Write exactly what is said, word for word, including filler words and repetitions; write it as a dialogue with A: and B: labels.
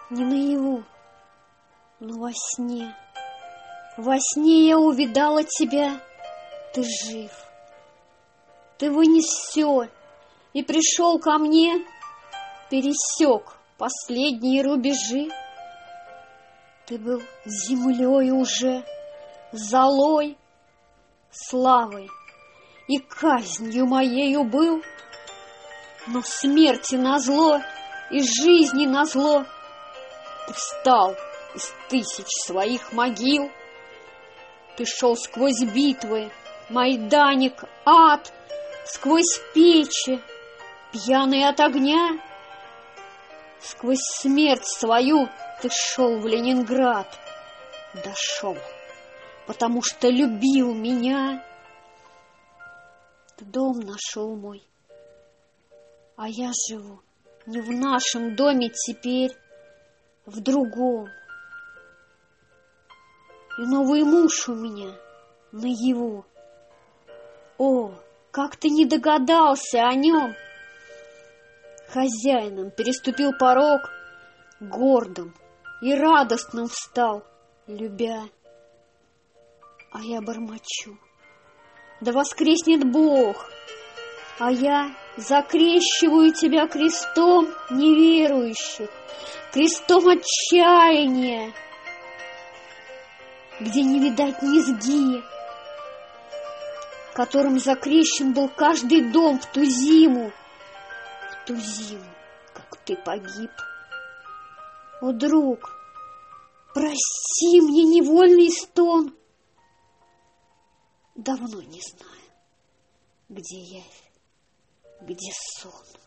A: Не наяву, но во сне. Во сне я увидала тебя, ты жив. Ты вынес все и пришел ко мне, пересек последние рубежи. Ты был землей уже, золой, славой и казнью моею был, но смерти назло и жизни назло ты встал из тысяч своих могил. Ты шел сквозь битвы, майданик, ад, сквозь печи, пьяный от огня. Сквозь смерть свою ты шел в Ленинград. Дошел, потому что любил меня. Ты дом нашел мой, а я живу не в нашем доме теперь, в другом. И новый муж у меня наяву. О, как ты не догадался о нем! Хозяином переступил порог, гордым и радостным встал, любя. А я бормочу: да воскреснет Бог! А я закрещиваю тебя крестом неверующих, крестом отчаяния, где не видать низги, которым закрещен был каждый дом в ту зиму, в ту зиму, как ты погиб. О, друг, прости мне невольный стон. Давно не знаю, где явь, где сон.